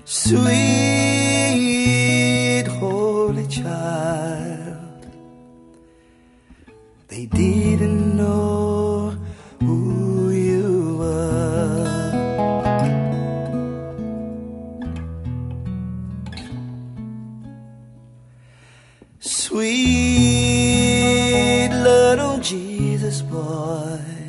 Sweet holy child, they didn't know who you were. Sweet little Jesus boy,